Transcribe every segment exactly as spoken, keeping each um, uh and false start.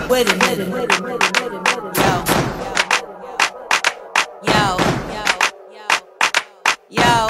Wait a minute. Yo. Yo. Yo.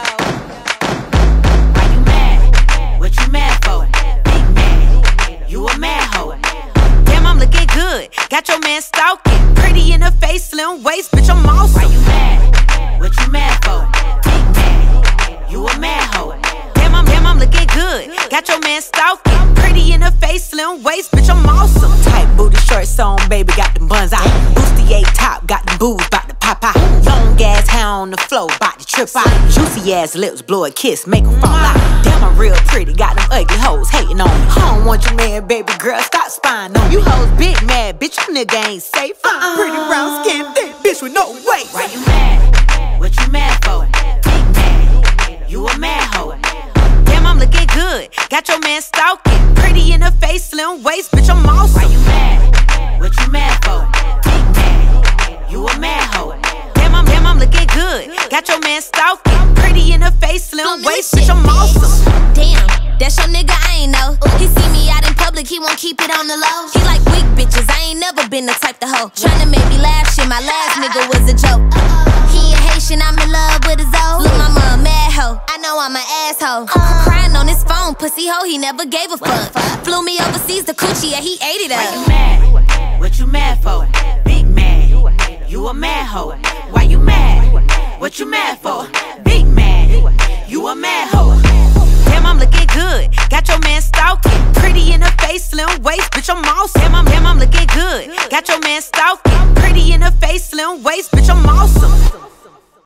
Why you mad? What you mad for? Big man. You a mad hoe. Damn, I'm looking good. Got your man stalking. Pretty in the face, slim waist, bitch, I'm awesome. Why you mad? What you mad for? Big man. You a mad hoe. Damn, I'm, damn, I'm looking good. Got your man stalking. Pretty in the face, slim waist, bitch, I'm awesome. Tight booty shorts on, baby, got them buns out. Bustier top, got them boobs, bout to pop out. Long ass hair on the floor, bout to trip out. Juicy ass lips, blow a kiss, make them fall out. Damn, I'm real pretty, got them ugly hoes hating on me. I don't want your man, baby girl, stop spying on me. You hoes big mad, bitch, you nigga ain't safe. uh-uh. Pretty round skin, thick bitch with no weight. Why you mad? What you mad for? Big man, you a mad hoe. Damn, I'm looking good. Got your man stalking. Pretty in the face, slim waist, bitch, I'm awesome. Why you mad? What you mad for? Big man, you a mad hoe. Damn, I'm, damn, I'm looking good. Got your man stalking. Pretty in the face, slim waist, bitch, I'm awesome. Damn, that's your nigga, I ain't know. He see me out in public, he won't keep it on the low. He like weak bitches, I ain't never been the type to hoe. Tryna make me laugh, shit, my last nigga was a joke. He ain't Haitian, I'm in love with his old. Look, mama a mad hoe, I know I'm an asshole. Crying on his phone, pussy hoe, he never gave a fuck. Flew me overseas to Coochie, yeah, he ate it up. Why you mad? What you mad for? Big man, you a mad hoe. Why you mad? What you mad for? Big man, you a mad hoe. Damn, I'm looking good. Got your man stalking. Pretty in the face, slim waist, bitch, I'm awesome. Damn, I'm, damn, I'm looking good. Got your man stalking. Pretty in the face, slim waist, bitch, I'm awesome.